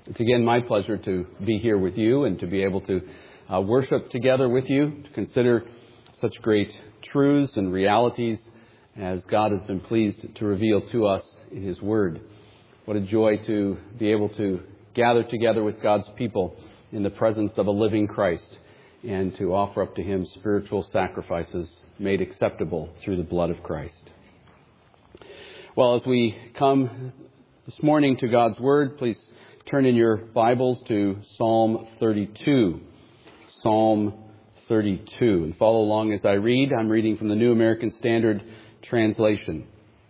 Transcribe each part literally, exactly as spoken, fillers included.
It's again my pleasure to be here with you and to be able to uh, worship together with you, to consider such great truths and realities as God has been pleased to reveal to us in His Word. What a joy to be able to gather together with God's people in the presence of a living Christ and to offer up to Him spiritual sacrifices made acceptable through the blood of Christ. Well, as we come this morning to God's Word, please turn in your Bibles to Psalm thirty-two. Psalm thirty-two. And follow along as I read. I'm reading from the New American Standard Translation.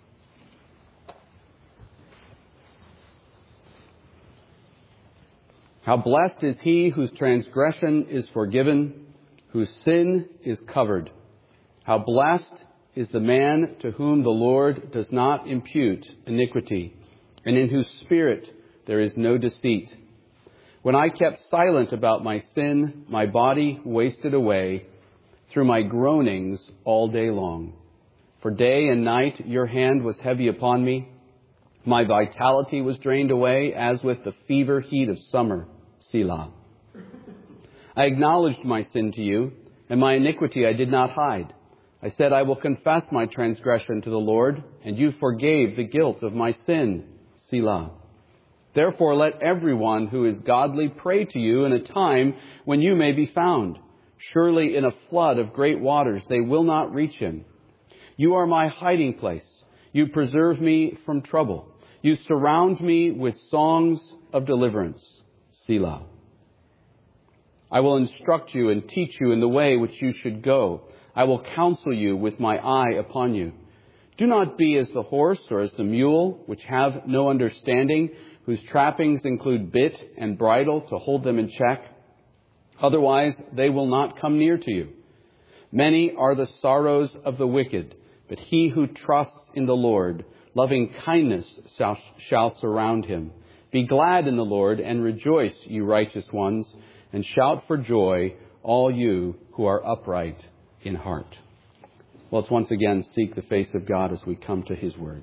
How blessed is he whose transgression is forgiven, whose sin is covered. How blessed is the man to whom the Lord does not impute iniquity, and in whose spirit there is no deceit. When I kept silent about my sin, my body wasted away through my groanings all day long. For day and night your hand was heavy upon me. My vitality was drained away as with the fever heat of summer. Selah. I acknowledged my sin to you, and my iniquity I did not hide. I said, I will confess my transgression to the Lord, and you forgave the guilt of my sin. Selah. Therefore, let everyone who is godly pray to you in a time when you may be found. Surely in a flood of great waters they will not reach him. You are my hiding place. You preserve me from trouble. You surround me with songs of deliverance. Selah. I will instruct you and teach you in the way which you should go. I will counsel you with my eye upon you. Do not be as the horse or as the mule, which have no understanding, whose trappings include bit and bridle to hold them in check. Otherwise, they will not come near to you. Many are the sorrows of the wicked, but he who trusts in the Lord, loving kindness shall, shall surround him. Be glad in the Lord and rejoice, you righteous ones, and shout for joy, all you who are upright in heart. Let's once again seek the face of God as we come to His Word.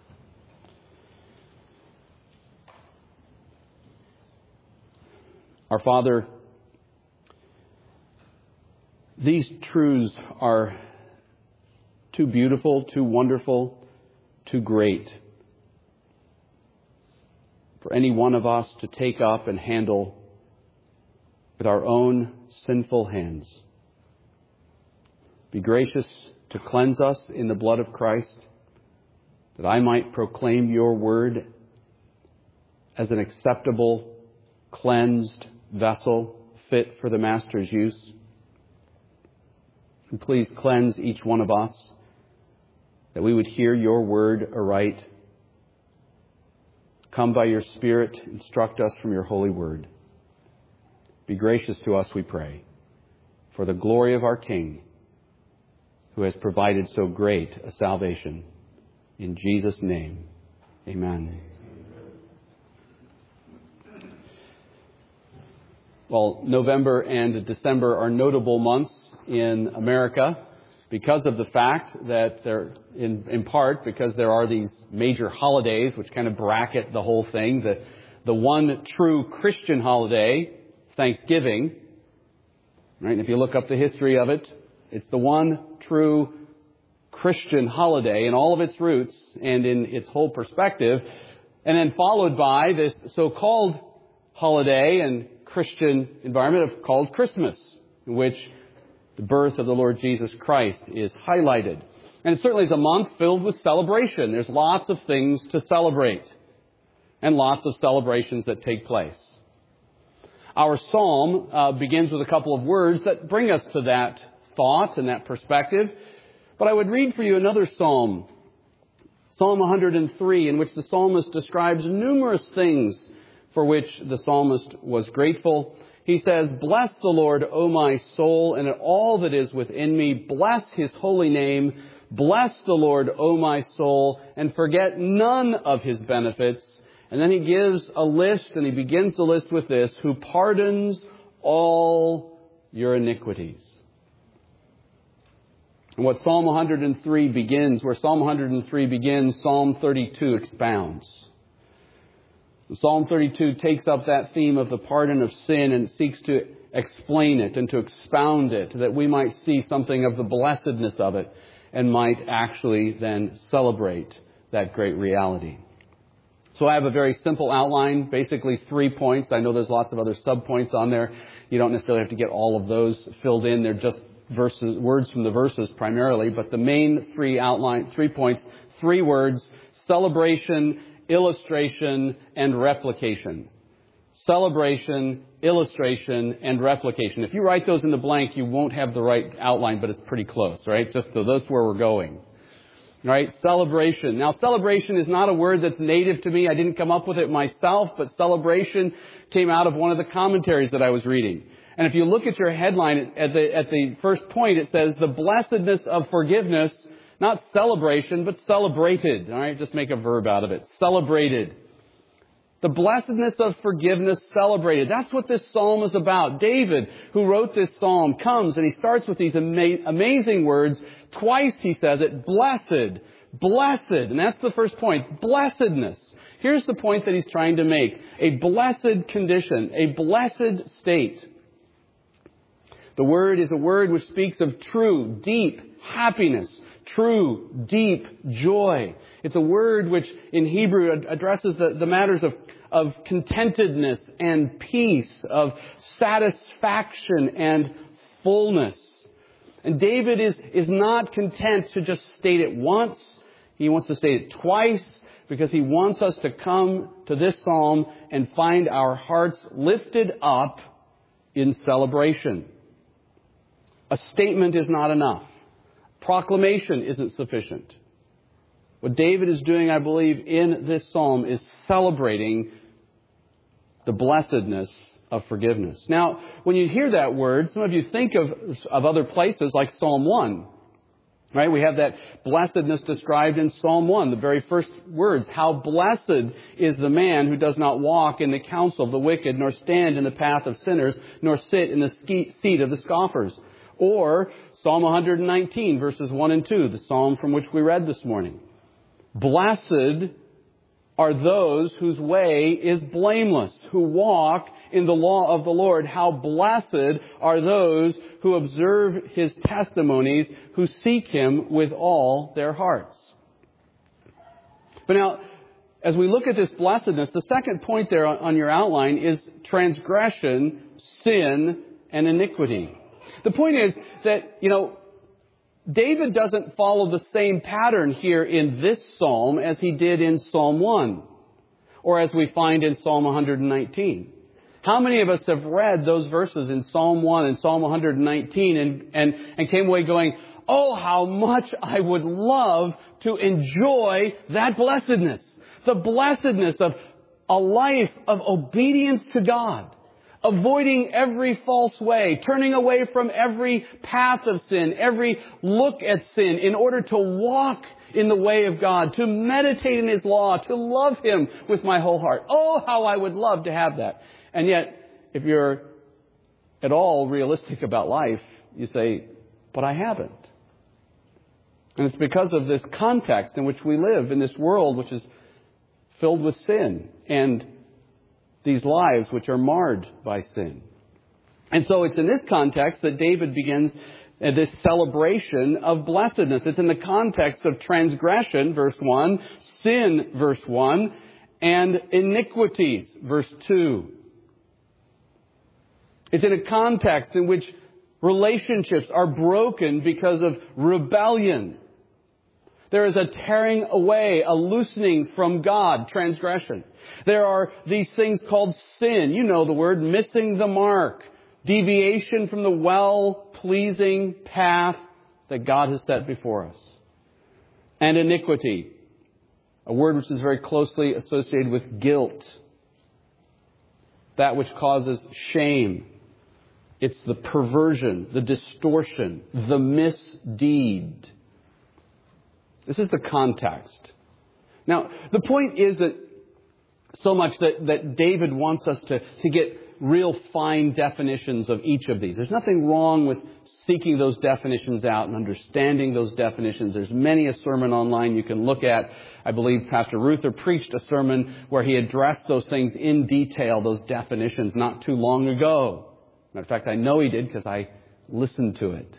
Our Father, these truths are too beautiful, too wonderful, too great for any one of us to take up and handle with our own sinful hands. Be gracious to cleanse us in the blood of Christ, that I might proclaim your word as an acceptable, cleansed vessel fit for the Master's use. And please cleanse each one of us, that we would hear your word aright. Come by your Spirit, instruct us from your holy word. Be gracious to us, we pray, for the glory of our King, who has provided so great a salvation. In Jesus' name, amen. Well, November and December are notable months in America because of the fact that they're, in, in part, because there are these major holidays which kind of bracket the whole thing. The, the one true Christian holiday, Thanksgiving, right? And if you look up the history of it, it's the one true Christian holiday in all of its roots and in its whole perspective. And then followed by this so-called holiday and Christian environment of called Christmas, in which the birth of the Lord Jesus Christ is highlighted. And it certainly is a month filled with celebration. There's lots of things to celebrate and lots of celebrations that take place. Our psalm uh, begins with a couple of words that bring us to that thought and that perspective. But I would read for you another psalm, Psalm one hundred three, in which the psalmist describes numerous things for which the psalmist was grateful. He says, "Bless the Lord, O my soul, and all that is within me. Bless His holy name. Bless the Lord, O my soul, and forget none of His benefits." And then he gives a list, and he begins the list with this: who pardons all your iniquities. And what Psalm one hundred three begins, where Psalm one hundred three begins, Psalm thirty-two expounds. Psalm thirty-two takes up that theme of the pardon of sin and seeks to explain it and to expound it, that we might see something of the blessedness of it and might actually then celebrate that great reality. So I have a very simple outline, basically three points. I know there's lots of other subpoints on there. You don't necessarily have to get all of those filled in. They're just verses, words from the verses primarily. But the main three outline, three points, three words: celebration, illustration, and replication. Celebration, illustration, and replication. If you write those in the blank, you won't have the right outline, but it's pretty close, right? Just so that's where we're going. All right, celebration. Now, celebration is not a word that's native to me. I didn't come up with it myself, but celebration came out of one of the commentaries that I was reading. And if you look at your headline at the, at the first point, it says, the blessedness of forgiveness, not celebration, but celebrated. All right, just make a verb out of it. Celebrated. The blessedness of forgiveness celebrated. That's what this psalm is about. David, who wrote this psalm, comes and he starts with these ama- amazing words. Twice he says it, blessed, blessed. And that's the first point, blessedness. Here's the point that he's trying to make. A blessed condition, a blessed state. The word is a word which speaks of true, deep happiness, true, deep joy. It's a word which in Hebrew addresses the, the matters of, of contentedness and peace, of satisfaction and fullness. And David is, is not content to just state it once. He wants to state it twice because he wants us to come to this psalm and find our hearts lifted up in celebration. A statement is not enough. Proclamation isn't sufficient. What David is doing, I believe, in this psalm is celebrating the blessedness of forgiveness. Now, when you hear that word, some of you think of, of other places like Psalm one. Right? We have that blessedness described in Psalm one, the very first words. How blessed is the man who does not walk in the counsel of the wicked, nor stand in the path of sinners, nor sit in the seat of the scoffers. Or Psalm one nineteen, verses one and two, the psalm from which we read this morning. Blessed are those whose way is blameless, who walk in the law of the Lord. How blessed are those who observe His testimonies, who seek Him with all their hearts. But now, as we look at this blessedness, the second point there on your outline is transgression, sin, and iniquity. The point is that, you know, David doesn't follow the same pattern here in this psalm as he did in Psalm one, or as we find in Psalm one nineteen. How many of us have read those verses in Psalm one and Psalm one nineteen and, and, and came away going, oh, how much I would love to enjoy that blessedness. The blessedness of a life of obedience to God. Avoiding every false way, turning away from every path of sin, every look at sin in order to walk in the way of God, to meditate in His law, to love Him with my whole heart. Oh, how I would love to have that. And yet, if you're at all realistic about life, you say, but I haven't. And it's because of this context in which we live, in this world which is filled with sin and these lives which are marred by sin. And so it's in this context that David begins this celebration of blessedness. It's in the context of transgression, verse one, sin, verse one, and iniquities, verse two. It's in a context in which relationships are broken because of rebellion. There is a tearing away, a loosening from God, transgression. There are these things called sin. You know the word, missing the mark. Deviation from the well-pleasing path that God has set before us. And iniquity, a word which is very closely associated with guilt. That which causes shame. It's the perversion, the distortion, the misdeed. This is the context. Now, the point is that So much that, that David wants us to, to get real fine definitions of each of these. There's nothing wrong with seeking those definitions out and understanding those definitions. There's many a sermon online you can look at. I believe Pastor Ruther preached a sermon where he addressed those things in detail, those definitions, not too long ago. Matter of fact, I know he did because I listened to it.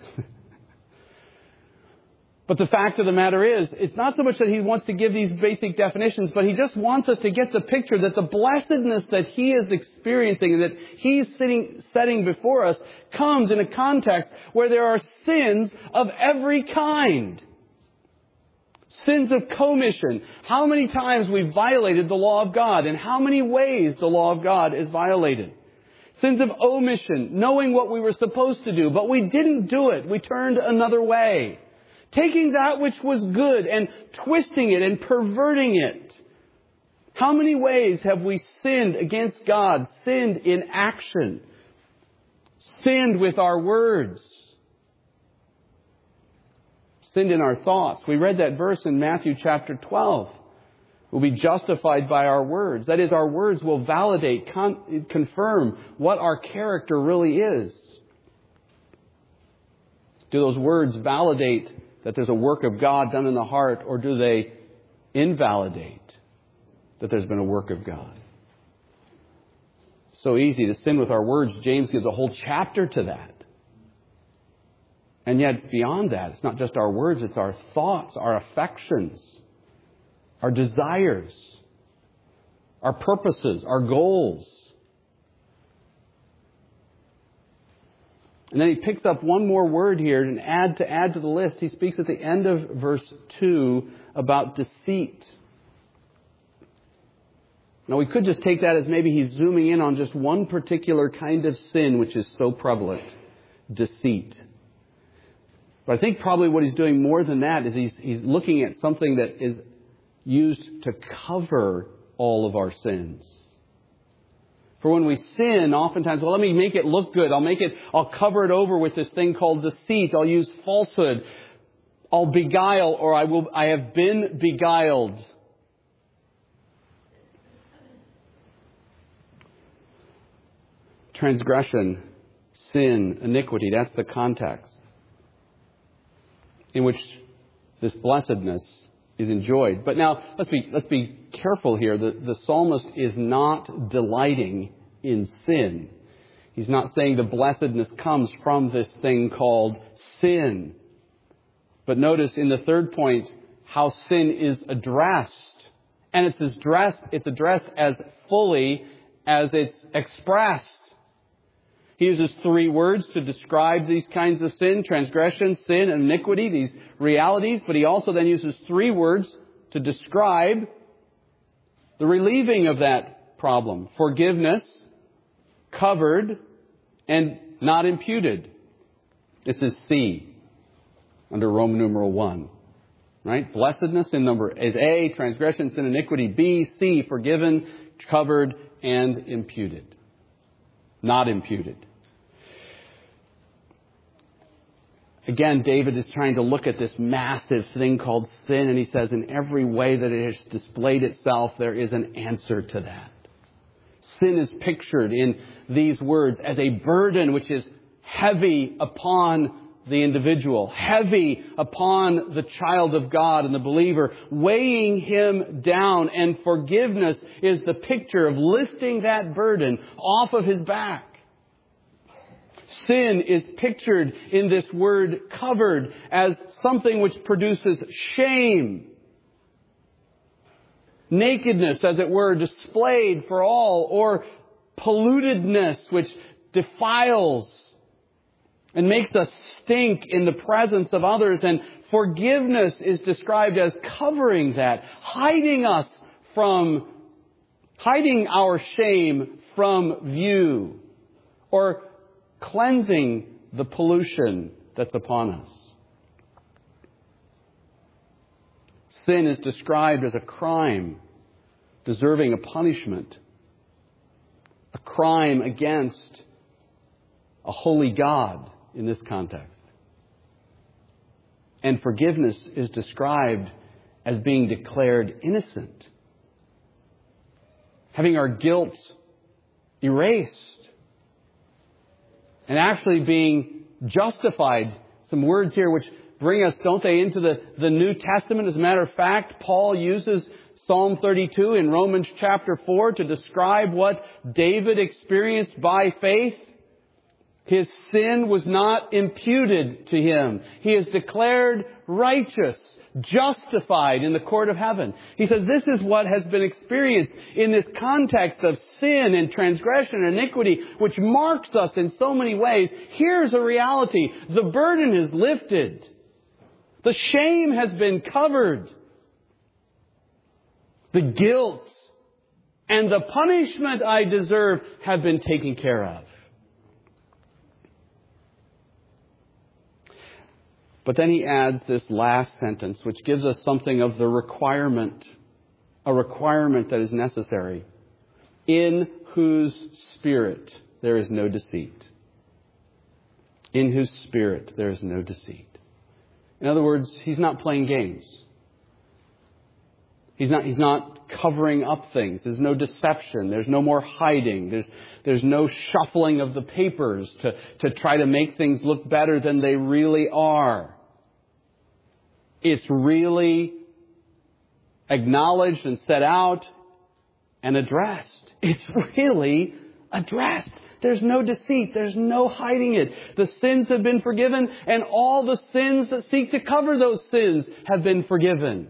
But the fact of the matter is, it's not so much that he wants to give these basic definitions, but he just wants us to get the picture that the blessedness that he is experiencing and that he's sitting, setting before us comes in a context where there are sins of every kind. Sins of commission. How many times we've violated the law of God and how many ways the law of God is violated. Sins of omission, knowing what we were supposed to do, but we didn't do it. We turned another way. Taking that which was good and twisting it and perverting it. How many ways have we sinned against God? Sinned in action. Sinned with our words. Sinned in our thoughts. We read that verse in Matthew chapter twelve. We'll be justified by our words. That is, our words will validate, con- confirm what our character really is. Do those words validate that there's a work of God done in the heart, or do they invalidate that there's been a work of God? So easy to sin with our words. James gives a whole chapter to that. And yet it's beyond that. It's not just our words, it's our thoughts, our affections, our desires, our purposes, our goals. And then he picks up one more word here and add to add to the list. He speaks at the end of verse two about deceit. Now we could just take that as maybe he's zooming in on just one particular kind of sin which is so prevalent. Deceit. But I think probably what he's doing more than that is he's, he's looking at something that is used to cover all of our sins. For when we sin, oftentimes, well, let me make it look good. I'll make it, I'll cover it over with this thing called deceit. I'll use falsehood. I'll beguile, or I will, I have been beguiled. Transgression, sin, iniquity, that's the context in which this blessedness is enjoyed. But now, let's be let's be careful here. The, the psalmist is not delighting in sin. He's not saying the blessedness comes from this thing called sin. But notice in the third point how sin is addressed. And it's addressed, it's addressed as fully as it's expressed. He uses three words to describe these kinds of sin: transgression, sin, and iniquity, these realities. But he also then uses three words to describe the relieving of that problem: forgiveness, covered, and not imputed. This is C under Roman numeral one. Right? Blessedness in number is A, transgression, sin, iniquity. B, C, forgiven, covered, and imputed. Not imputed. Again, David is trying to look at this massive thing called sin, and he says in every way that it has displayed itself, there is an answer to that. Sin is pictured in these words as a burden which is heavy upon the individual, heavy upon the child of God and the believer, weighing him down. And forgiveness is the picture of lifting that burden off of his back. Sin is pictured in this word covered as something which produces shame. Nakedness, as it were, displayed for all, or pollutedness, which defiles and makes us stink in the presence of others. And forgiveness is described as covering that, hiding us from, hiding our shame from view, or cleansing the pollution that's upon us. Sin is described as a crime deserving a punishment, a crime against a holy God in this context. And forgiveness is described as being declared innocent. having our guilt erased, and actually being justified. Some words here which bring us, don't they, into the, the New Testament. As a matter of fact, Paul uses Psalm thirty-two in Romans chapter four to describe what David experienced by faith. His sin was not imputed to him. He is declared righteous, justified in the court of heaven. He says this is what has been experienced in this context of sin and transgression and iniquity, which marks us in so many ways. Here's a reality. The burden is lifted. The shame has been covered. The guilt and the punishment I deserve have been taken care of. But then he adds this last sentence, which gives us something of the requirement, a requirement that is necessary, in whose spirit there is no deceit. In whose spirit there is no deceit. In other words, he's not playing games. He's not, he's not covering up things. There's no deception. There's no more hiding. There's, there's no shuffling of the papers to, to try to make things look better than they really are. It's really acknowledged and set out and addressed. It's really addressed. There's no deceit. There's no hiding it. The sins have been forgiven, and all the sins that seek to cover those sins have been forgiven.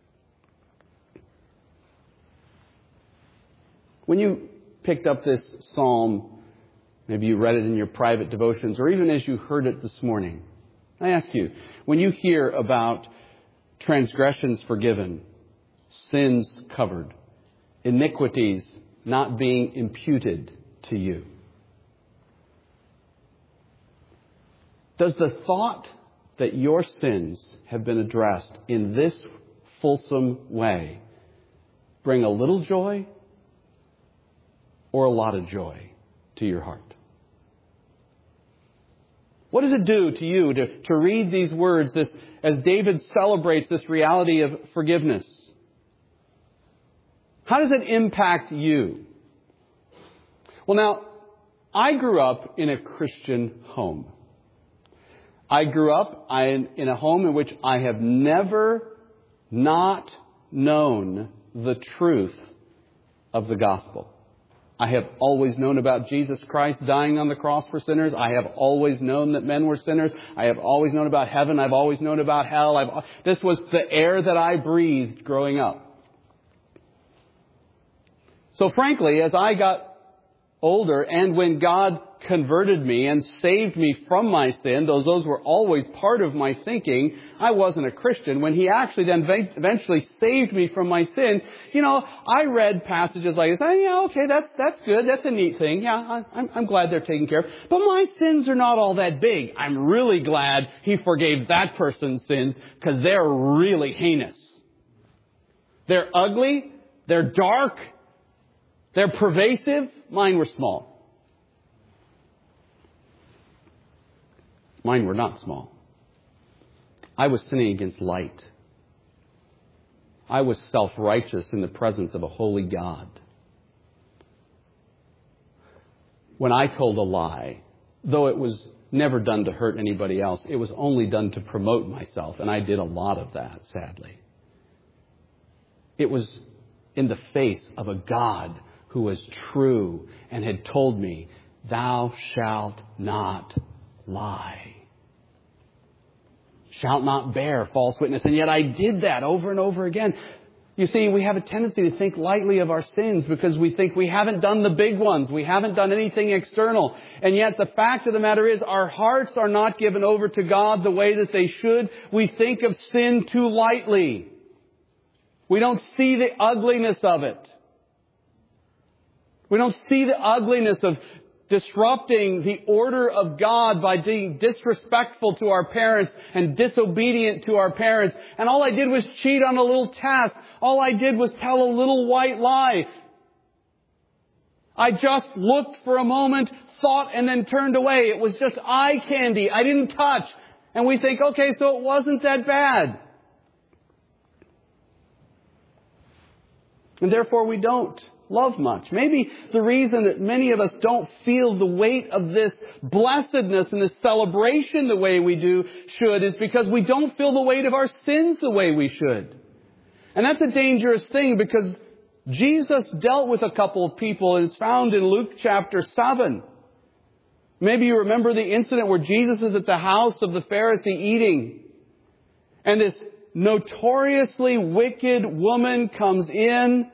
When you picked up this psalm, maybe you read it in your private devotions, or even as you heard it this morning, I ask you, when you hear about transgressions forgiven, sins covered, iniquities not being imputed to you, does the thought that your sins have been addressed in this fulsome way bring a little joy or a lot of joy to your heart? What does it do to you to, to read these words this, as David celebrates this reality of forgiveness? How does it impact you? Well, now, I grew up in a Christian home. I grew up in a home in which I have never not known the truth of the gospel. I have always known about Jesus Christ dying on the cross for sinners. I have always known that men were sinners. I have always known about heaven. I've always known about hell. I've, this was the air that I breathed growing up. So frankly, as I got older, and when God converted me and saved me from my sin, though those were always part of my thinking, I wasn't a Christian. When He actually then eventually saved me from my sin, you know, I read passages like this. Oh, yeah, okay, that's that's good. That's a neat thing. Yeah, I, I'm, I'm glad they're taken care of. But my sins are not all that big. I'm really glad He forgave that person's sins because they're really heinous. They're ugly. They're dark. They're pervasive. Mine were small. Mine were not small. I was sinning against light. I was self-righteous in the presence of a holy God. When I told a lie, though it was never done to hurt anybody else, it was only done to promote myself, and I did a lot of that, sadly. It was in the face of a God who was true and had told me, "Thou shalt not lie. Shalt not bear false witness." And yet I did that over and over again. You see, we have a tendency to think lightly of our sins because we think we haven't done the big ones. We haven't done anything external. And yet the fact of the matter is our hearts are not given over to God the way that they should. We think of sin too lightly. We don't see the ugliness of it. We don't see the ugliness of disrupting the order of God by being disrespectful to our parents and disobedient to our parents. And all I did was cheat on a little test. All I did was tell a little white lie. I just looked for a moment, thought, and then turned away. It was just eye candy. I didn't touch. And we think, okay, so it wasn't that bad. And therefore we don't love much. Maybe the reason that many of us don't feel the weight of this blessedness and this celebration the way we do should is because we don't feel the weight of our sins the way we should. And that's a dangerous thing because Jesus dealt with a couple of people, and it's found in Luke chapter seven. Maybe you remember the incident where Jesus is at the house of the Pharisee eating, and this notoriously wicked woman comes in,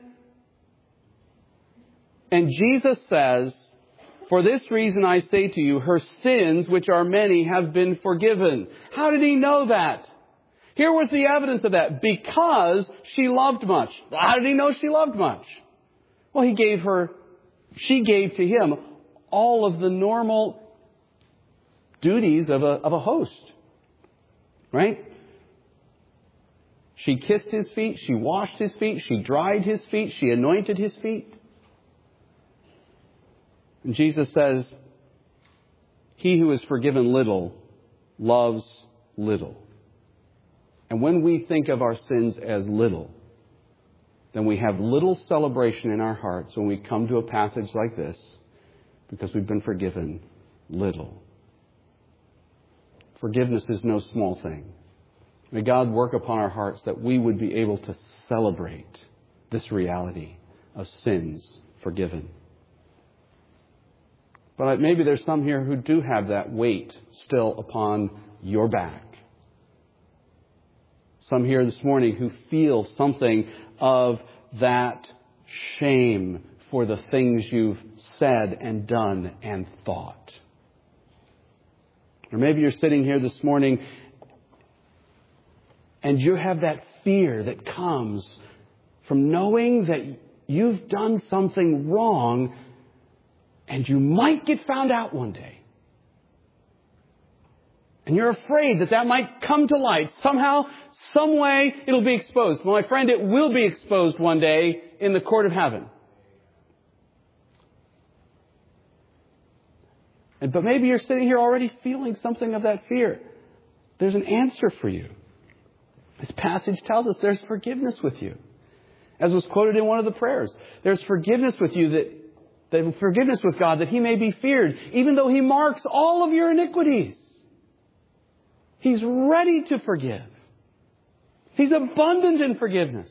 and Jesus says, "For this reason I say to you, her sins, which are many, have been forgiven." How did he know that? Here was the evidence of that. Because she loved much. How did he know she loved much? Well, he gave her, she gave to him all of the normal duties of a, of a host. Right? She kissed his feet. She washed his feet. She dried his feet. She anointed his feet. And Jesus says, "He who is forgiven little loves little." And when we think of our sins as little, then we have little celebration in our hearts when we come to a passage like this, because we've been forgiven little. Forgiveness is no small thing. May God work upon our hearts that we would be able to celebrate this reality of sins forgiven. But maybe there's some here who do have that weight still upon your back. Some here this morning who feel something of that shame for the things you've said and done and thought. Or maybe you're sitting here this morning and you have that fear that comes from knowing that you've done something wrong and you might get found out one day. And you're afraid that that might come to light. Somehow, some way, it'll be exposed. Well, my friend, it will be exposed one day in the court of heaven. And, but maybe you're sitting here already feeling something of that fear. There's an answer for you. This passage tells us there's forgiveness with you. As was quoted in one of the prayers. There's forgiveness with you, that, that forgiveness with God, that He may be feared, even though He marks all of your iniquities. He's ready to forgive. He's abundant in forgiveness.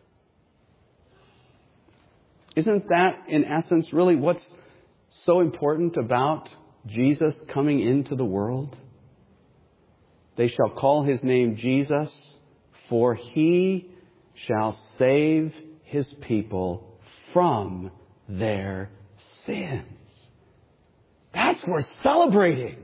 Isn't that, in essence, really what's so important about Jesus coming into the world? They shall call His name Jesus, for He shall save His people from their sins. That's worth celebrating.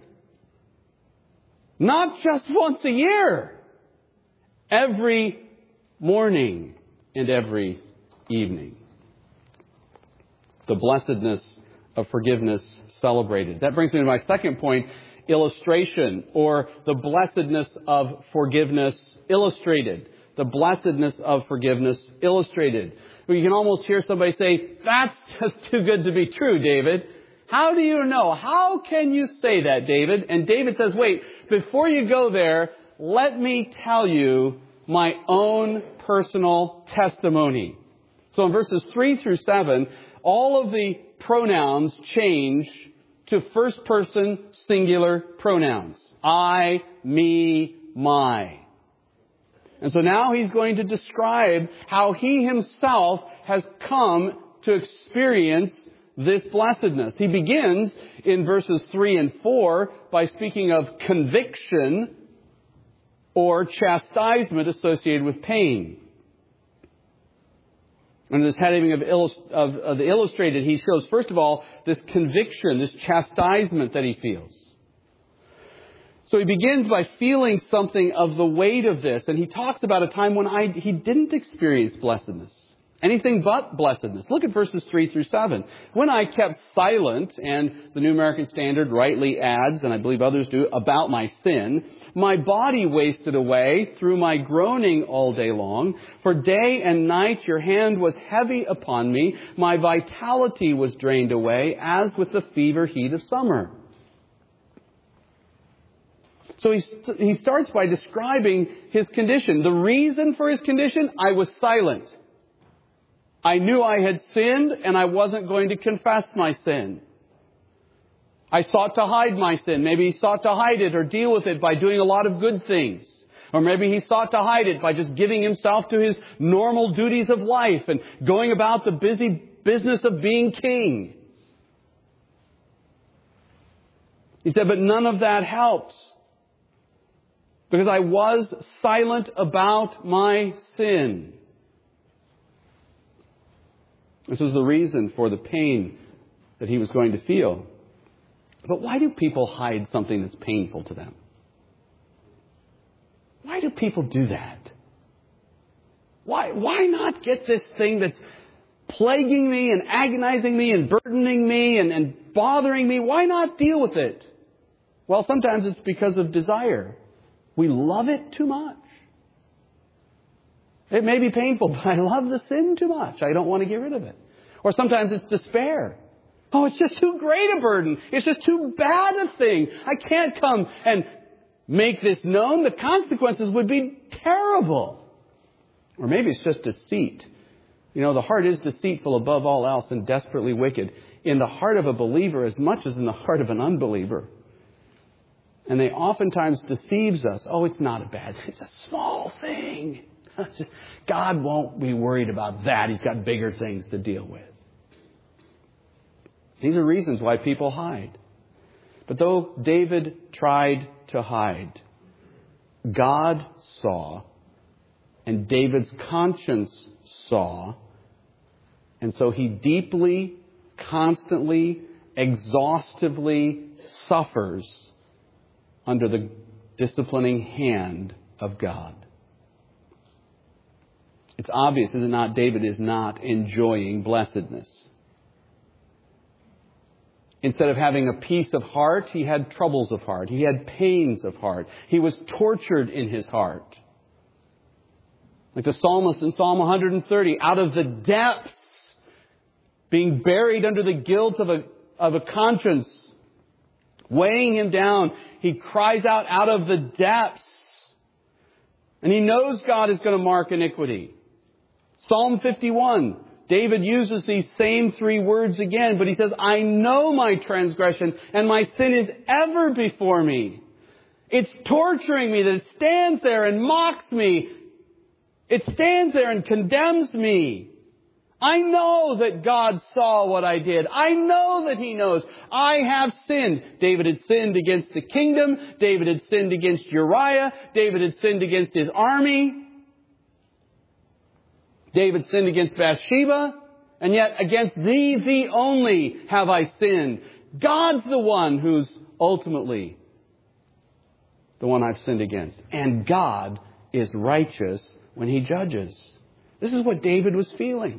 Not just once a year. Every morning and every evening. The blessedness of forgiveness celebrated. That brings me to my second point, illustration, or the blessedness of forgiveness illustrated. The blessedness of forgiveness illustrated. Well, you can almost hear somebody say, "That's just too good to be true, David. How do you know? How can you say that, David?" And David says, wait, before you go there, let me tell you my own personal testimony. So in verses three through seven, all of the pronouns change to first person singular pronouns. I, me, my. And so now he's going to describe how he himself has come to experience this blessedness. He begins in verses three and four by speaking of conviction or chastisement associated with pain. Under this heading of, illust- of, of the illustrated, he shows, first of all, this conviction, this chastisement that he feels. So he begins by feeling something of the weight of this, and he talks about a time when I, he didn't experience blessedness. Anything but blessedness. Look at verses three through seven. When I kept silent, and the New American Standard rightly adds, and I believe others do, about my sin, my body wasted away through my groaning all day long. For day and night your hand was heavy upon me. My vitality was drained away, as with the fever heat of summer. So he, he starts by describing his condition. The reason for his condition, I was silent. I knew I had sinned and I wasn't going to confess my sin. I sought to hide my sin. Maybe he sought to hide it or deal with it by doing a lot of good things. Or maybe he sought to hide it by just giving himself to his normal duties of life and going about the busy business of being king. He said, but none of that helped. Because I was silent about my sin. This was the reason for the pain that he was going to feel. But why do people hide something that's painful to them? Why do people do that? Why, why not get this thing that's plaguing me and agonizing me and burdening me and, and bothering me? Why not deal with it? Well, sometimes it's because of desire. We love it too much. It may be painful, but I love the sin too much. I don't want to get rid of it. Or sometimes it's despair. Oh, it's just too great a burden. It's just too bad a thing. I can't come and make this known. The consequences would be terrible. Or maybe it's just deceit. You know, the heart is deceitful above all else and desperately wicked. In the heart of a believer as much as in the heart of an unbeliever. And they oftentimes deceives us. Oh, it's not a bad thing. It's a small thing. It's just, God won't be worried about that. He's got bigger things to deal with. These are reasons why people hide. But though David tried to hide, God saw, and David's conscience saw, and so he deeply, constantly, exhaustively suffers under the disciplining hand of God. It's obvious, is it not? David is not enjoying blessedness. Instead of having a peace of heart, he had troubles of heart. He had pains of heart. He was tortured in his heart. Like the psalmist in Psalm one thirty, out of the depths, being buried under the guilt of a, of a conscience, weighing him down, he cries out out of the depths. And he knows God is going to mark iniquity. Psalm fifty-one, David uses these same three words again, but he says, I know my transgression and my sin is ever before me. It's torturing me that it stands there and mocks me. It stands there and condemns me. I know that God saw what I did. I know that He knows. I have sinned. David had sinned against the kingdom. David had sinned against Uriah. David had sinned against his army. David sinned against Bathsheba. And yet against thee, thee only have I sinned. God's the one who's ultimately the one I've sinned against. And God is righteous when He judges. This is what David was feeling.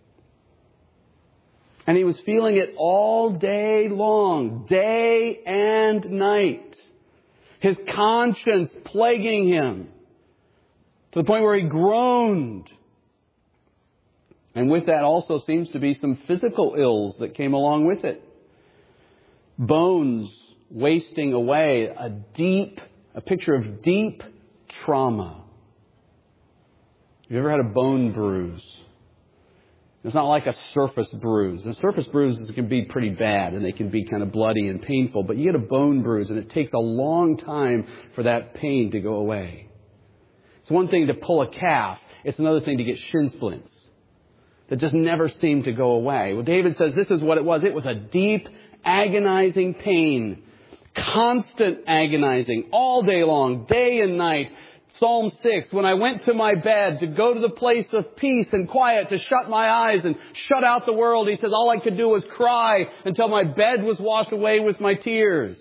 And he was feeling it all day long, day and night. His conscience plaguing him to the point where he groaned. And with that also seems to be some physical ills that came along with it. Bones wasting away, a deep, a picture of deep trauma. Have you ever had a bone bruise? It's not like a surface bruise. And surface bruises can be pretty bad and they can be kind of bloody and painful. But you get a bone bruise and it takes a long time for that pain to go away. It's one thing to pull a calf. It's another thing to get shin splints that just never seem to go away. Well, David says this is what it was. It was a deep, agonizing pain. Constant agonizing all day long, day and night. Psalm six, when I went to my bed to go to the place of peace and quiet, to shut my eyes and shut out the world, he says, all I could do was cry until my bed was washed away with my tears.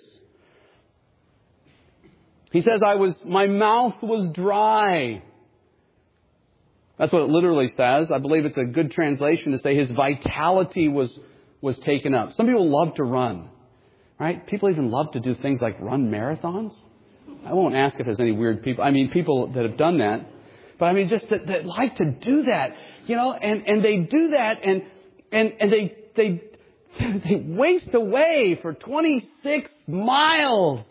He says, I was, my mouth was dry. That's what it literally says. I believe it's a good translation to say his vitality was, was taken up. Some people love to run, right? People even love to do things like run marathons. I won't ask if there's any weird people. I mean, people that have done that. But I mean, just that, that like to do that, you know, and, and they do that and, and, and they, they, they waste away for twenty-six miles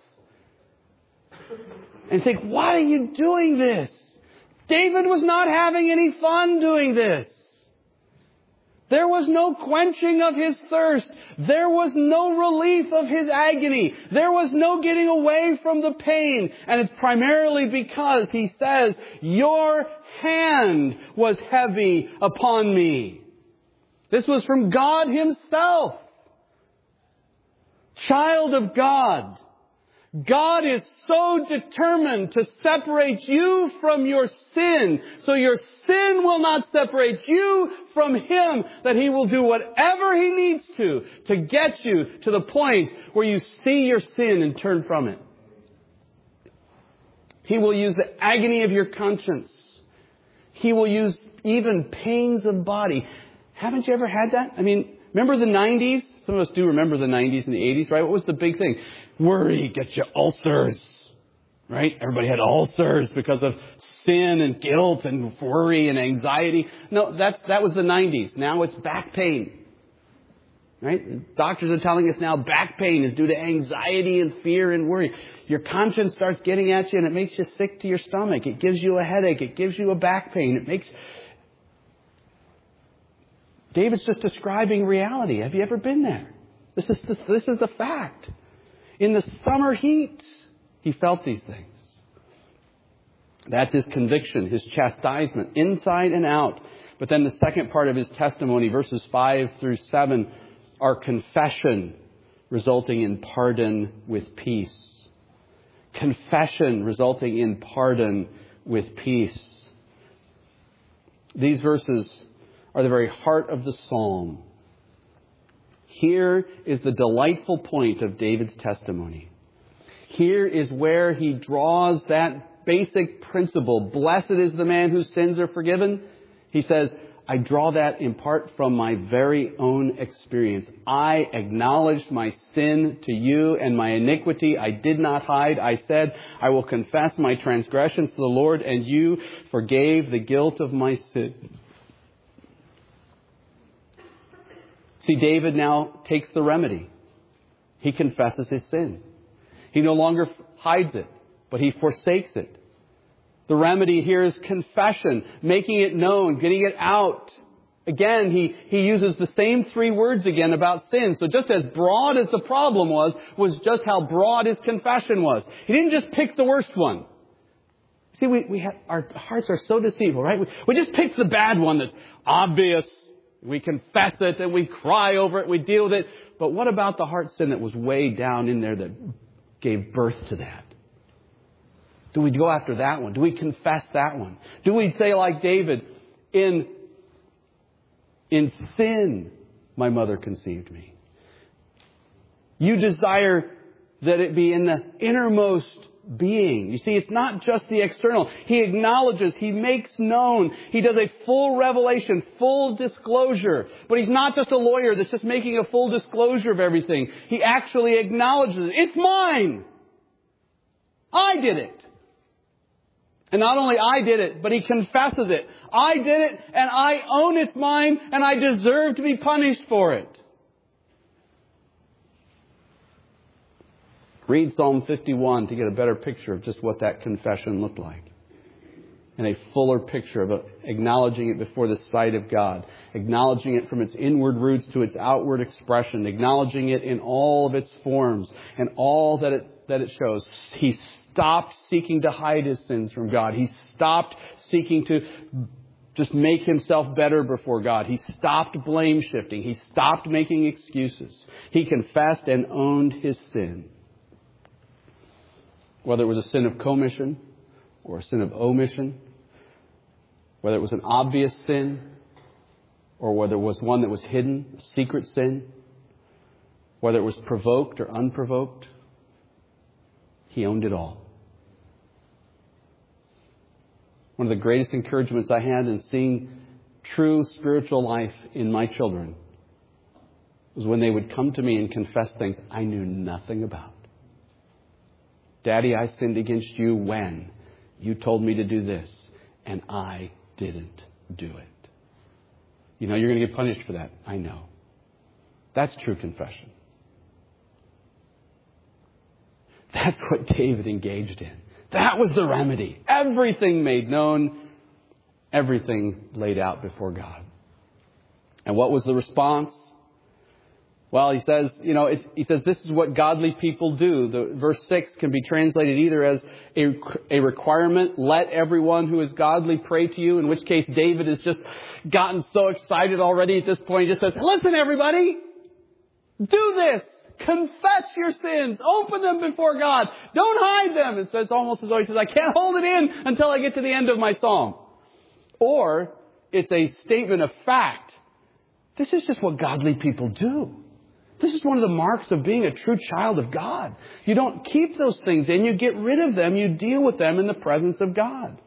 and think, why are you doing this? David was not having any fun doing this. There was no quenching of his thirst. There was no relief of his agony. There was no getting away from the pain. And it's primarily because he says, your hand was heavy upon me. This was from God himself. Child of God, God is so determined to separate you from your sin, so your sin will not separate you from Him, that He will do whatever He needs to, to get you to the point where you see your sin and turn from it. He will use the agony of your conscience. He will use even pains of body. Haven't you ever had that? I mean, remember the nineties? Some of us do remember the nineties and the eighties, right? What was the big thing? Worry gets you ulcers, right? Everybody had ulcers because of sin and guilt and worry and anxiety. No, that's, that was the nineties. Now it's back pain, right? Doctors are telling us now back pain is due to anxiety and fear and worry. Your conscience starts getting at you and it makes you sick to your stomach. It gives you a headache. It gives you a back pain. It makes... David's just describing reality. Have you ever been there? This is the, this is the fact. In the summer heat, he felt these things. That's his conviction, his chastisement, inside and out. But then the second part of his testimony, verses five through seven, are confession, resulting in pardon with peace. Confession, resulting in pardon with peace. These verses are the very heart of the psalm. Here is the delightful point of David's testimony. Here is where he draws that basic principle. Blessed is the man whose sins are forgiven. He says, I draw that in part from my very own experience. I acknowledged my sin to you and my iniquity I did not hide. I said, I will confess my transgressions to the Lord, and you forgave the guilt of my sin. See, David now takes the remedy. He confesses his sin. He no longer hides it, but he forsakes it. The remedy here is confession, making it known, getting it out. Again, he, he uses the same three words again about sin. So just as broad as the problem was, was just how broad his confession was. He didn't just pick the worst one. See, we, we have, our hearts are so deceitful, right? We, we just pick the bad one that's obvious. We confess it and we cry over it. We deal with it. But what about the heart sin that was way down in there that gave birth to that? Do we go after that one? Do we confess that one? Do we say like David, in, in sin, my mother conceived me? You desire that it be in the innermost being. You see, it's not just the external. He acknowledges, he makes known, he does a full revelation, full disclosure. But he's not just a lawyer that's just making a full disclosure of everything. He actually acknowledges it. It's mine. I did it. And not only I did it, but he confesses it. I did it, and I own it's mine, and I deserve to be punished for it. Read Psalm fifty-one to get a better picture of just what that confession looked like. And a fuller picture of it, acknowledging it before the sight of God. Acknowledging it from its inward roots to its outward expression. Acknowledging it in all of its forms and all that it, that it shows. He stopped seeking to hide his sins from God. He stopped seeking to just make himself better before God. He stopped blame shifting. He stopped making excuses. He confessed and owned his sin. Whether it was a sin of commission or a sin of omission, whether it was an obvious sin or whether it was one that was hidden, a secret sin, whether it was provoked or unprovoked, he owned it all. One of the greatest encouragements I had in seeing true spiritual life in my children was when they would come to me and confess things I knew nothing about. Daddy, I sinned against you when you told me to do this, and I didn't do it. You know, you're going to get punished for that. I know. That's true confession. That's what David engaged in. That was the remedy. Everything made known, everything laid out before God. And what was the response? Well, he says, you know, it's, he says this is what godly people do. The verse six can be translated either as a, a requirement, let everyone who is godly pray to you, in which case David has just gotten so excited already at this point. He just says, listen everybody, do this. Confess your sins. Open them before God. Don't hide them. It says almost as though he says, I can't hold it in until I get to the end of my psalm. Or it's a statement of fact. This is just what godly people do. This is one of the marks of being a true child of God. You don't keep those things in. You get rid of them. You deal with them in the presence of God.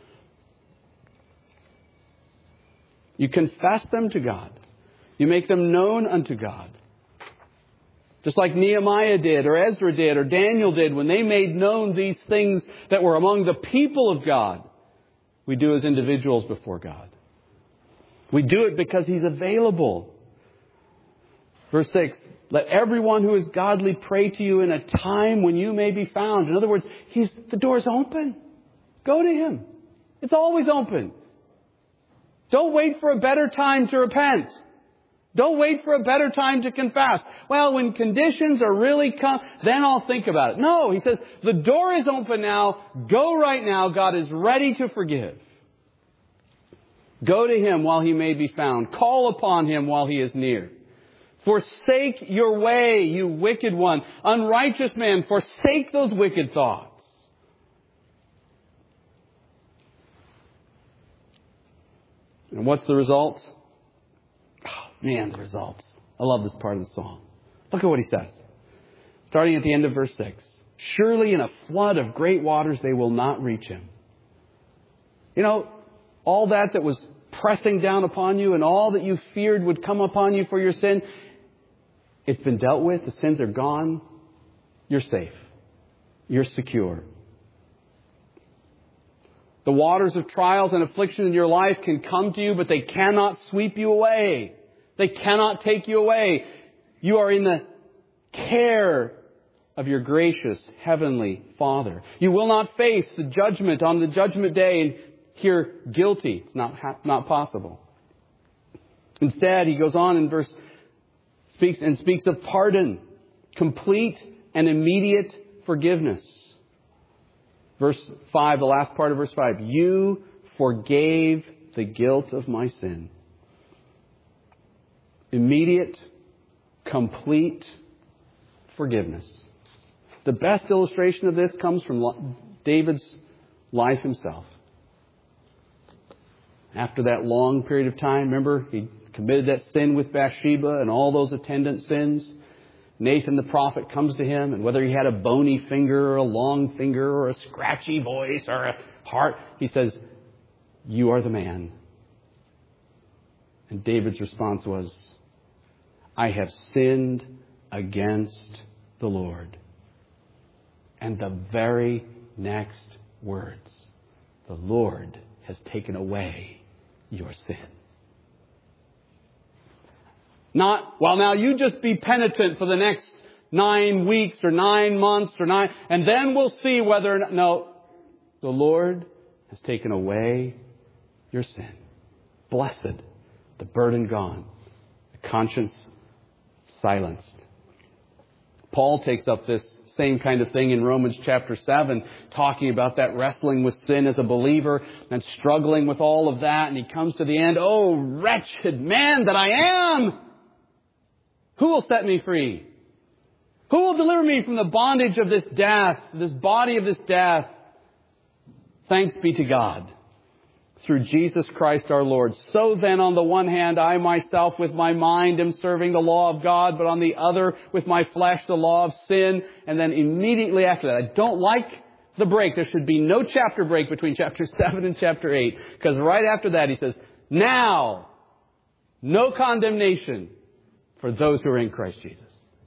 You confess them to God. You make them known unto God. Just like Nehemiah did, or Ezra did, or Daniel did, when they made known these things that were among the people of God. We do as individuals before God. We do it because He's available. Verse six, let everyone who is godly pray to you in a time when you may be found. In other words, he's, the door is open. Go to Him. It's always open. Don't wait for a better time to repent. Don't wait for a better time to confess. Well, when conditions are really come, then I'll think about it. No, He says, the door is open now. Go right now. God is ready to forgive. Go to Him while He may be found. Call upon Him while He is near. Forsake your way, you wicked one. Unrighteous man, forsake those wicked thoughts. And what's the result? Oh, man, the results. I love this part of the song. Look at what he says. Starting at the end of verse six. Surely in a flood of great waters they will not reach him. You know, all that that was pressing down upon you and all that you feared would come upon you for your sin, it's been dealt with. The sins are gone. You're safe. You're secure. The waters of trials and affliction in your life can come to you, but they cannot sweep you away. They cannot take you away. You are in the care of your gracious heavenly Father. You will not face the judgment on the judgment day and hear guilty. It's not, not possible. Instead, he goes on in verse speaks and speaks of pardon, complete and immediate forgiveness. Verse five, the last part of verse five. You forgave the guilt of my sin. Immediate, complete forgiveness. The best illustration of this comes from David's life himself. After that long period of time, remember, he committed that sin with Bathsheba and all those attendant sins. Nathan the prophet comes to him, and whether he had a bony finger or a long finger or a scratchy voice or a heart, he says, you are the man. And David's response was, I have sinned against the Lord. And the very next words, the Lord has taken away your sin. Not, well, now you just be penitent for the next nine weeks or nine months or nine, and then we'll see whether or not. No, the Lord has taken away your sin. Blessed, the burden gone, the conscience silenced. Paul takes up this same kind of thing in Romans chapter seven, talking about that wrestling with sin as a believer and struggling with all of that. And he comes to the end, oh, wretched man that I am! Who will set me free? Who will deliver me from the bondage of this death, this body of this death? Thanks be to God, through Jesus Christ our Lord. So then, on the one hand, I myself with my mind am serving the law of God, but on the other, with my flesh, the law of sin. And then immediately after that, I don't like the break. There should be no chapter break between chapter seven and chapter eight. Because right after that, he says, now, no condemnation for those who are in Christ Jesus.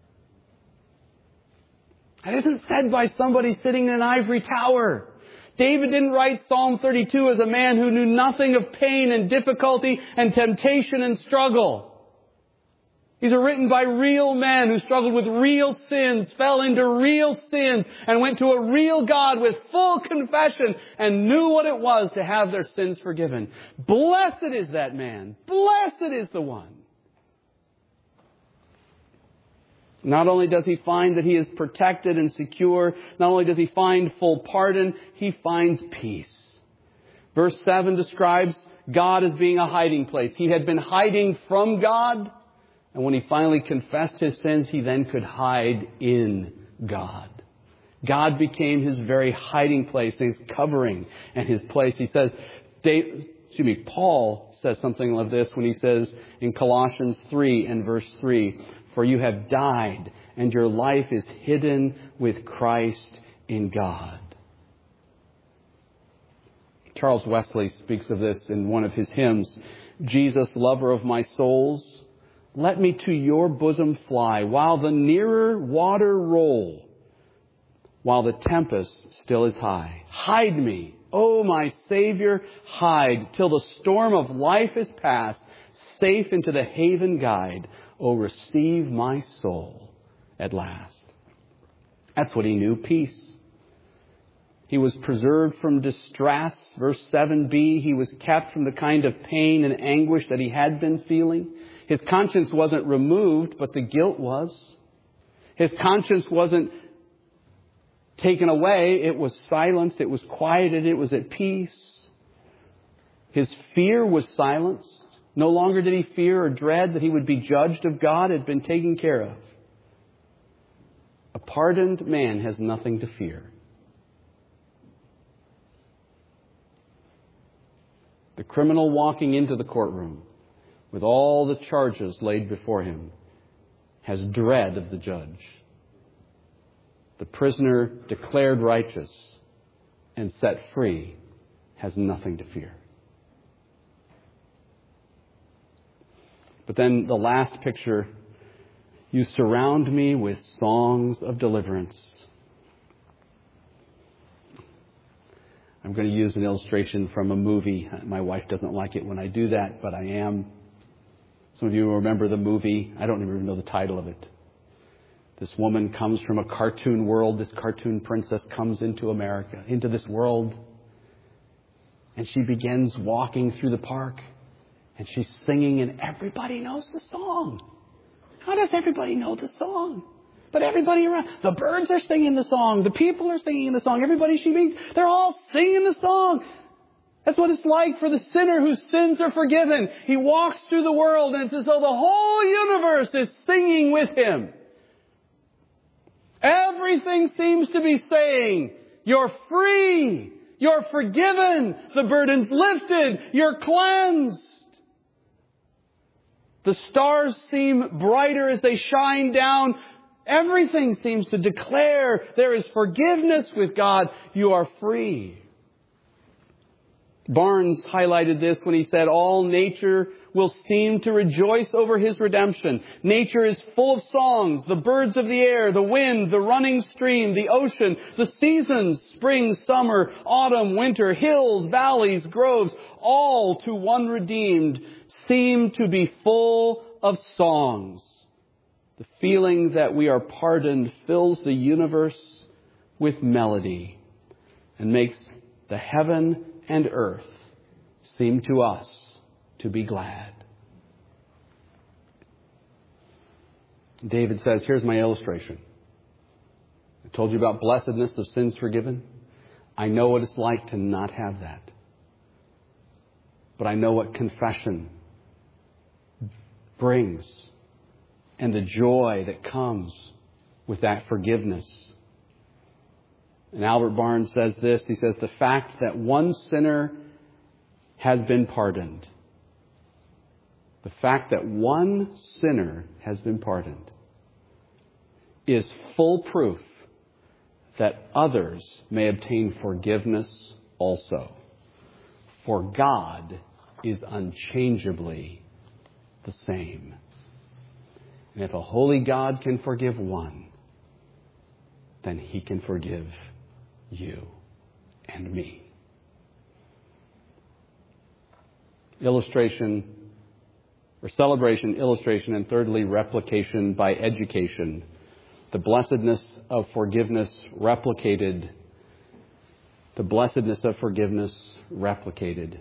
That isn't said by somebody sitting in an ivory tower. David didn't write Psalm thirty-two as a man who knew nothing of pain and difficulty and temptation and struggle. These are written by real men who struggled with real sins, fell into real sins, and went to a real God with full confession and knew what it was to have their sins forgiven. Blessed is that man. Blessed is the one. Not only does he find that he is protected and secure, not only does he find full pardon, he finds peace. Verse seven describes God as being a hiding place. He had been hiding from God, and when he finally confessed his sins, he then could hide in God. God became his very hiding place, his covering and his place. He says, Dave, excuse me, Paul says something like this when he says in Colossians three and verse three, "For you have died, and your life is hidden with Christ in God." Charles Wesley speaks of this in one of his hymns. "Jesus, lover of my souls, let me to your bosom fly, while the nearer water roll, while the tempest still is high. Hide me, O my Savior, hide, till the storm of life is past, safe into the haven guide. O receive my soul at last." That's what he knew, peace. He was preserved from distress. Verse seven b, he was kept from the kind of pain and anguish that he had been feeling. His conscience wasn't removed, but the guilt was. His conscience wasn't taken away. It was silenced. It was quieted. It was at peace. His fear was silenced. No longer did he fear or dread that he would be judged of God. It had been taken care of. A pardoned man has nothing to fear. The criminal walking into the courtroom with all the charges laid before him has dread of the judge. The prisoner declared righteous and set free has nothing to fear. But then the last picture, "You surround me with songs of deliverance." I'm going to use an illustration from a movie. My wife doesn't like it when I do that, but I am. Some of you will remember the movie. I don't even know the title of it. This woman comes from a cartoon world. This cartoon princess comes into America, into this world. And she begins walking through the park. And she's singing, and everybody knows the song. How does everybody know the song? But everybody around, the birds are singing the song. The people are singing the song. Everybody she meets, they're all singing the song. That's what it's like for the sinner whose sins are forgiven. He walks through the world, and it's as though the whole universe is singing with him. Everything seems to be saying, "You're free. You're forgiven. The burden's lifted. You're cleansed." The stars seem brighter as they shine down. Everything seems to declare there is forgiveness with God. You are free. Barnes highlighted this when he said, "All nature will seem to rejoice over his redemption. Nature is full of songs, the birds of the air, the wind, the running stream, the ocean, the seasons, spring, summer, autumn, winter, hills, valleys, groves, all to one redeemed seem to be full of songs." The feeling that we are pardoned fills the universe with melody and makes the heaven and earth seem to us to be glad. David says, here's my illustration. I told you about blessedness of sins forgiven. I know what it's like to not have that. But I know what confession brings and the joy that comes with that forgiveness. And Albert Barnes says this. He says, the fact that one sinner has been pardoned, the fact that one sinner has been pardoned is full proof that others may obtain forgiveness also. For God is unchangeably the same. And if a holy God can forgive one, then He can forgive you and me. Illustration or celebration, illustration, and thirdly, replication by education. The blessedness of forgiveness replicated. The blessedness of forgiveness replicated.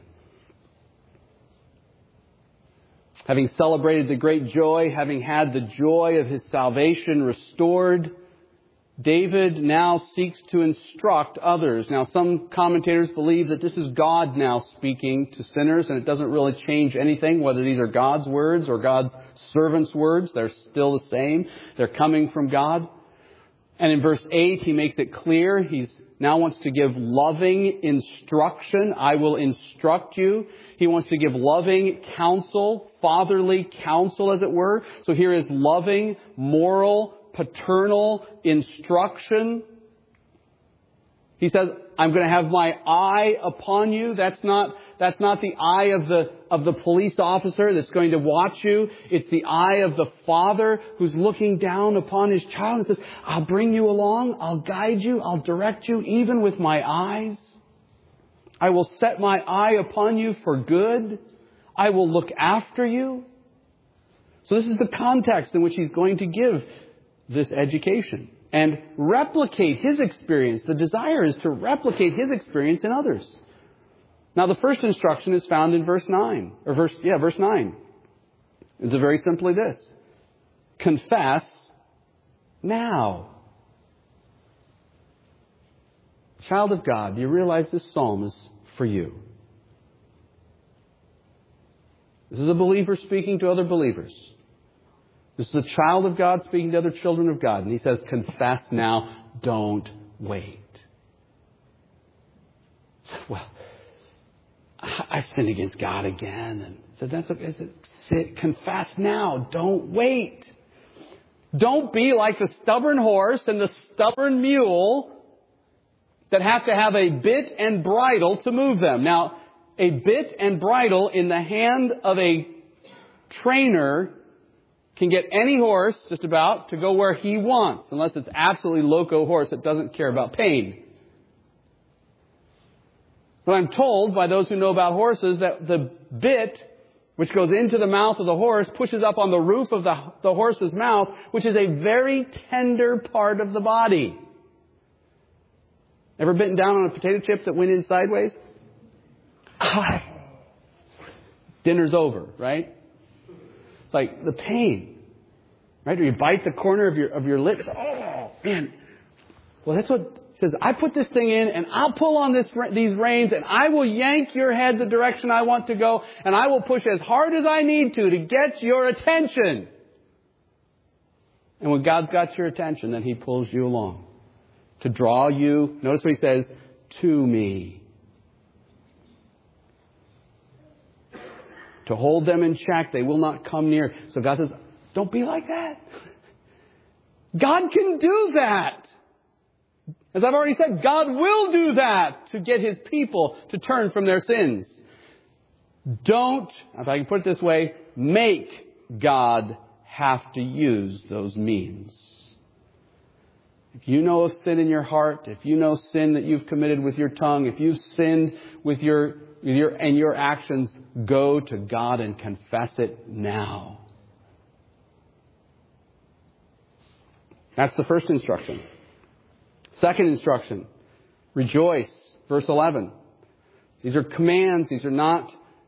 Having celebrated the great joy, having had the joy of his salvation restored, David now seeks to instruct others. Now, some commentators believe that this is God now speaking to sinners, and it doesn't really change anything, whether these are God's words or God's servants' words. They're still the same. They're coming from God. And in verse eight, he makes it clear. He now wants to give loving instruction. I will instruct you. He wants to give loving counsel, fatherly counsel, as it were. So here is loving, moral, paternal instruction. He says, I'm going to have my eye upon you. That's not, that's not the eye of the, of the police officer that's going to watch you. It's the eye of the father who's looking down upon his child and says, I'll bring you along. I'll guide you. I'll direct you even with my eyes. I will set my eye upon you for good. I will look after you. So this is the context in which he's going to give this education and replicate his experience. The desire is to replicate his experience in others. Now, the first instruction is found in verse nine, or verse, yeah, verse nine. It's very simply this: confess now. Child of God, do you realize this psalm is for you? This is a believer speaking to other believers. This is a child of God speaking to other children of God. And he says, confess now, don't wait. Well, I've sinned against God again. And so that's okay. I said, confess now, don't wait. Don't be like the stubborn horse and the stubborn mule that have to have a bit and bridle to move them. Now, a bit and bridle in the hand of a trainer can get any horse, just about, to go where he wants, unless it's absolutely loco horse that doesn't care about pain. But I'm told by those who know about horses that the bit, which goes into the mouth of the horse, pushes up on the roof of the, the horse's mouth, which is a very tender part of the body. Ever bitten down on a potato chip that went in sideways? Ah, dinner's over, right? It's like the pain, right? Or you bite the corner of your of your lips. Oh, man. Well, that's what it says. I put this thing in and I'll pull on this these reins and I will yank your head the direction I want to go and I will push as hard as I need to to get your attention. And when God's got your attention, then He pulls you along to draw you. Notice what He says, to me. To hold them in check. They will not come near. So God says, don't be like that. God can do that. As I've already said, God will do that to get His people to turn from their sins. Don't, if I can put it this way, make God have to use those means. If you know of sin in your heart, if you know sin that you've committed with your tongue, if you've sinned with your Your, and your actions, go to God and confess it now. That's the first instruction. Second instruction, rejoice. Verse eleven. These are commands. These are not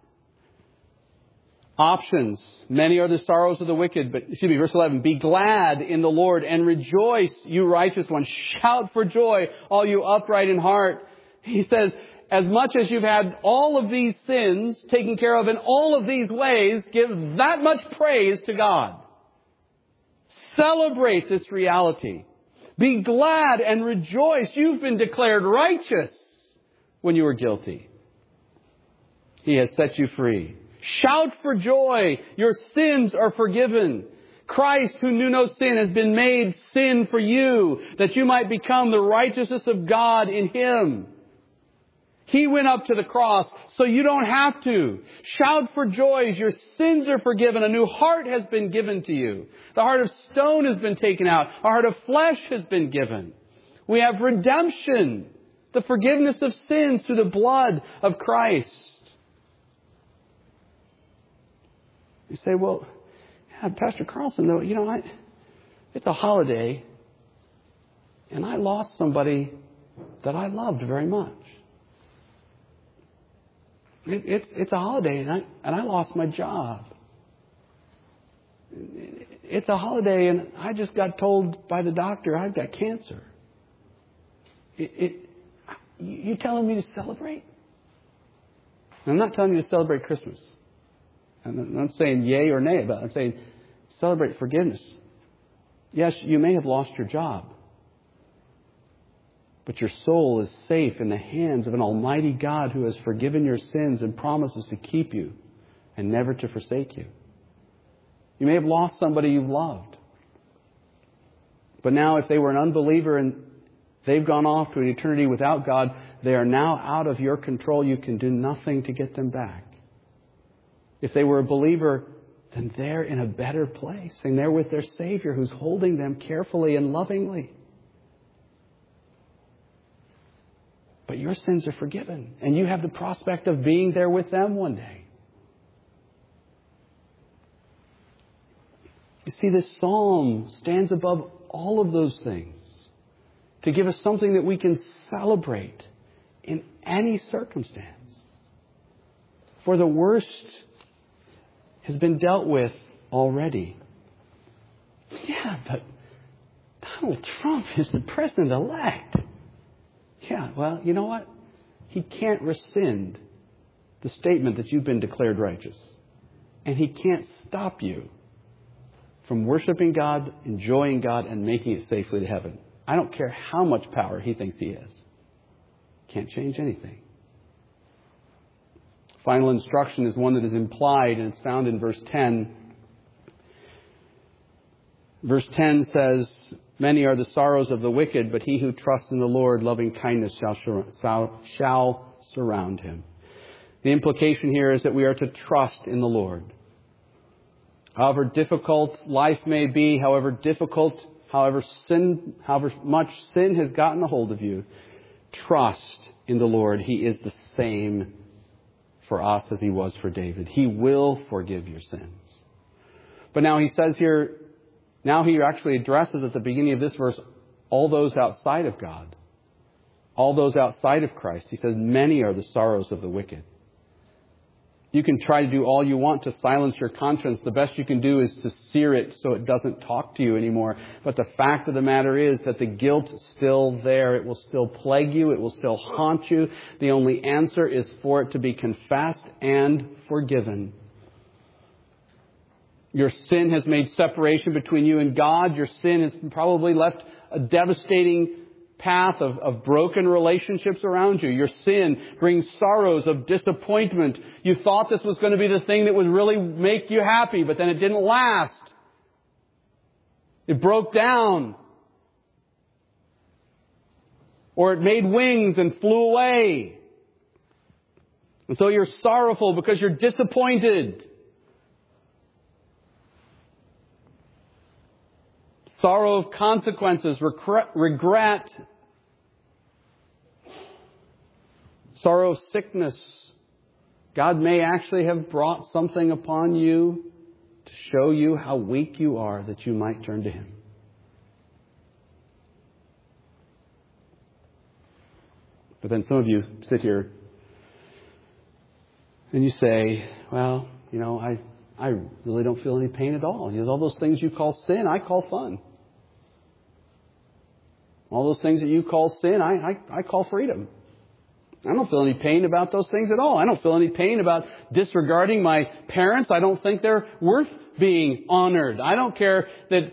options. Many are the sorrows of the wicked. But, excuse me, verse eleven. Be glad in the Lord and rejoice, you righteous ones. Shout for joy, all you upright in heart. He says, as much as you've had all of these sins taken care of in all of these ways, give that much praise to God. Celebrate this reality. Be glad and rejoice. You've been declared righteous when you were guilty. He has set you free. Shout for joy. Your sins are forgiven. Christ, who knew no sin, has been made sin for you, that you might become the righteousness of God in Him. He went up to the cross so you don't have to. Shout for joy. Your sins are forgiven. A new heart has been given to you. The heart of stone has been taken out. A heart of flesh has been given. We have redemption, the forgiveness of sins through the blood of Christ. You say, well, yeah, Pastor Carlson, though, you know, I, it's a holiday, and I lost somebody that I loved very much. It, it, it's a holiday, and I, and I lost my job. It's a holiday, and I just got told by the doctor I've got cancer. It, it, you telling me to celebrate? I'm not telling you to celebrate Christmas. I'm not saying yay or nay about it. I'm saying celebrate forgiveness. Yes, you may have lost your job, but your soul is safe in the hands of an almighty God who has forgiven your sins and promises to keep you and never to forsake you. You may have lost somebody you loved, but now if they were an unbeliever and they've gone off to an eternity without God, they are now out of your control. You can do nothing to get them back. If they were a believer, then they're in a better place, and they're with their Savior who's holding them carefully and lovingly. But your sins are forgiven, and you have the prospect of being there with them one day. You see, this psalm stands above all of those things to give us something that we can celebrate in any circumstance. For the worst has been dealt with already. Yeah, but Donald Trump is the president-elect. Yeah, well, you know what? He can't rescind the statement that you've been declared righteous. And he can't stop you from worshiping God, enjoying God, and making it safely to heaven. I don't care how much power he thinks he has. Can't change anything. Final instruction is one that is implied, and it's found in verse ten. Verse ten says, many are the sorrows of the wicked, but he who trusts in the Lord, loving kindness shall, shall surround him. The implication here is that we are to trust in the Lord. However difficult life may be, however difficult, however sin, however much sin has gotten a hold of you, trust in the Lord. He is the same for us as he was for David. He will forgive your sins. But now he says here, now he actually addresses at the beginning of this verse all those outside of God, all those outside of Christ. He says, many are the sorrows of the wicked. You can try to do all you want to silence your conscience. The best you can do is to sear it so it doesn't talk to you anymore. But the fact of the matter is that the guilt is still there. It will still plague you. It will still haunt you. The only answer is for it to be confessed and forgiven. Your sin has made separation between you and God. Your sin has probably left a devastating path of, of broken relationships around you. Your sin brings sorrows of disappointment. You thought this was going to be the thing that would really make you happy, but then it didn't last. It broke down. Or it made wings and flew away. And so you're sorrowful because you're disappointed. Sorrow of consequences, regret, sorrow of sickness. God may actually have brought something upon you to show you how weak you are, that you might turn to Him. But then some of you sit here and you say, well, you know, I, I really don't feel any pain at all. You know, all those things you call sin, I call fun. All those things that you call sin, I, I, I call freedom. I don't feel any pain about those things at all. I don't feel any pain about disregarding my parents. I don't think they're worth being honored. I don't care that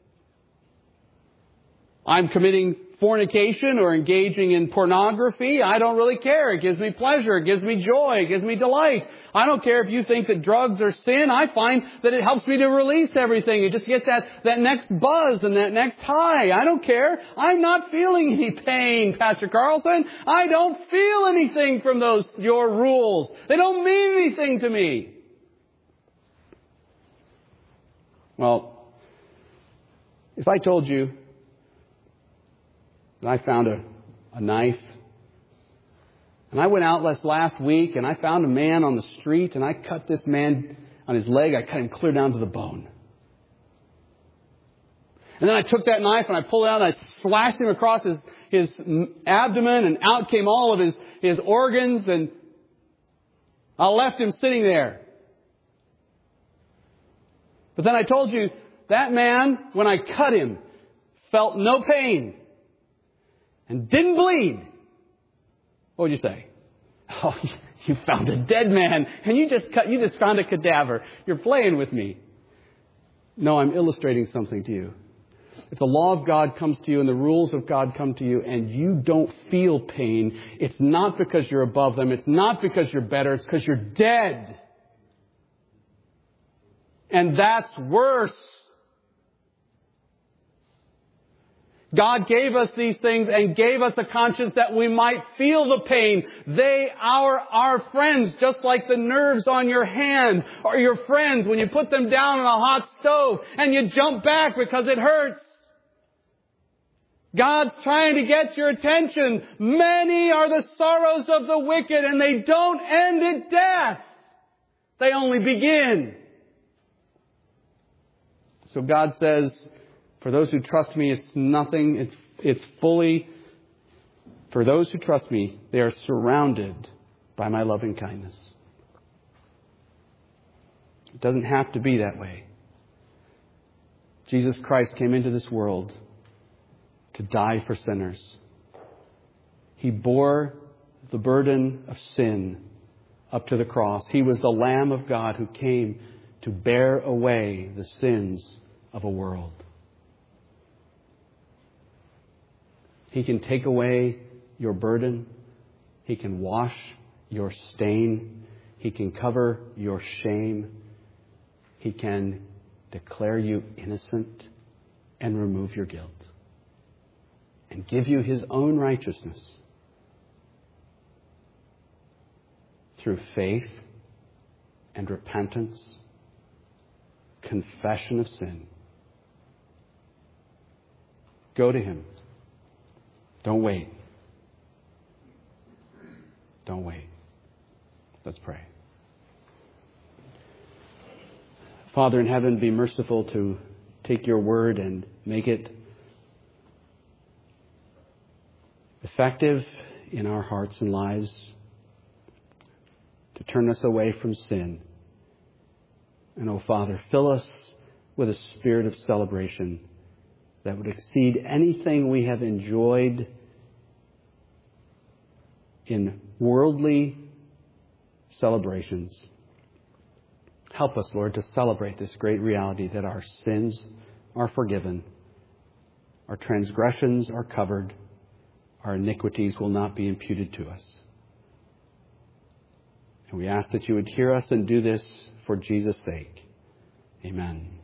I'm committing fornication or engaging in pornography. I don't really care. It gives me pleasure. It gives me joy. It gives me delight. I don't care if you think that drugs are sin. I find that it helps me to release everything. You just get that, that next buzz and that next high. I don't care. I'm not feeling any pain, Pastor Carlson. I don't feel anything from those, your rules. They don't mean anything to me. Well, if I told you that I found a, a knife, and I went out last, last week and I found a man on the street and I cut this man, on his leg. I cut him clear down to the bone. And then I took that knife and I pulled it out and I slashed him across his, his abdomen, and out came all of his, his organs, and I left him sitting there. But then I told you, that man, when I cut him, felt no pain and didn't bleed. What would you say? Oh, you found a dead man and you just cut, you just found a cadaver. You're playing with me. No, I'm illustrating something to you. If the law of God comes to you and the rules of God come to you and you don't feel pain, it's not because you're above them. It's not because you're better. It's because you're dead. And that's worse. God gave us these things and gave us a conscience that we might feel the pain. They are our friends, just like the nerves on your hand are your friends when you put them down on a hot stove and you jump back because it hurts. God's trying to get your attention. Many are the sorrows of the wicked, and they don't end at death. They only begin. So God says, for those who trust me, it's nothing. It's, it's fully, for those who trust me, they are surrounded by my loving kindness. It doesn't have to be that way. Jesus Christ came into this world to die for sinners. He bore the burden of sin up to the cross. He was the Lamb of God who came to bear away the sins of a world. He can take away your burden. He can wash your stain. He can cover your shame. He can declare you innocent and remove your guilt and give you His own righteousness through faith and repentance, confession of sin. Go to Him. Don't wait. Don't wait. Let's pray. Father in heaven, be merciful to take your word and make it effective in our hearts and lives, to turn us away from sin. And, oh Father, fill us with a spirit of celebration that would exceed anything we have enjoyed in worldly celebrations. Help us, Lord, to celebrate this great reality that our sins are forgiven, our transgressions are covered, our iniquities will not be imputed to us. And we ask that you would hear us and do this for Jesus' sake. Amen.